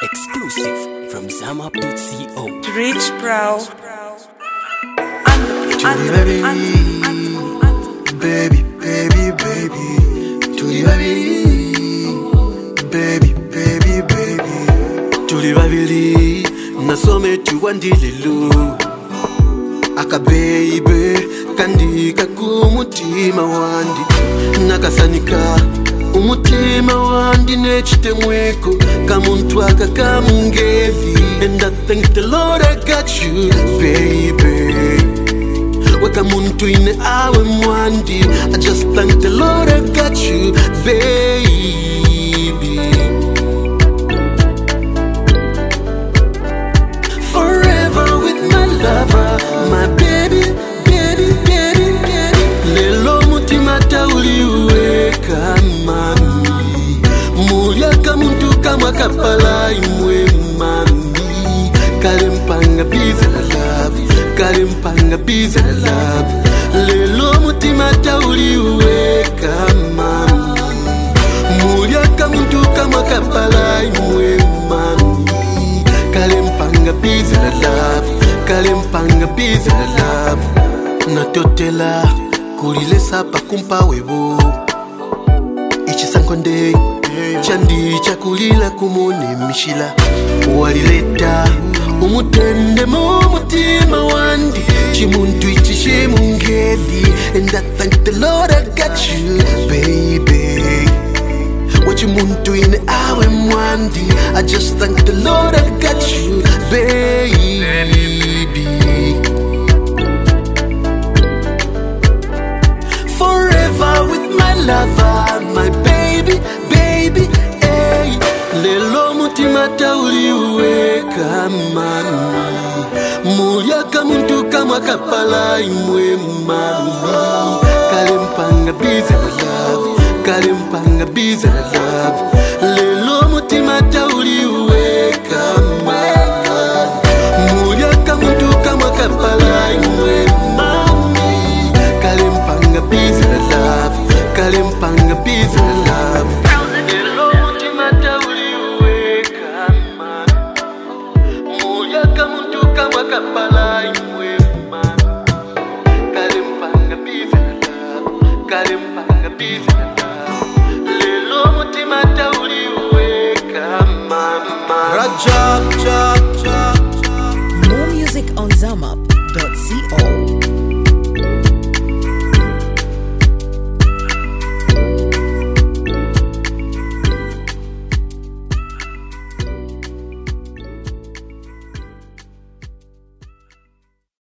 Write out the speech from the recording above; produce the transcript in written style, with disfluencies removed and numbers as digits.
Exclusive from Zamup.co. Rich Brow. Baby, baby, baby, tuli babili, nasome tuwandilelu. Aka baby, kandika kumutima wandi, nakasanika umutima wandi nechite mweko, kamuntu akakamungeli. And I thank the Lord I got you, baby. Weka muntu ine awe mwandi. I just thank the Lord I got you, baby. Forever with my lover, my baby, baby, baby, baby. Lelo mutima tauliweka mami, muliaka muntu kama kapala imwe mami. Kalimpanga busy na love, kalimpanga busy na love. Lelo mutima tauliweka mami, muliaka muntu kama kapala imwe mami. Kalimpanga busy na love, kalimpanga busy na love. Natotela kulilesa pakumpa webo, ichisankonde chandi chakulila kumone mishila. Walileta umutende mu mutima wandi, chimuntu ichi chimungeli. And I thank the Lord I got you, baby. Wachimuntu ine awe mwandi. I just thank the Lord I got you, baby. Forever with my lover, my baby, baby, hey. Lelo mutima tauliweka mami, muliaka muntu kama kapala imwe mami. Kalimpanga busy na love, kalimpanga busy na love.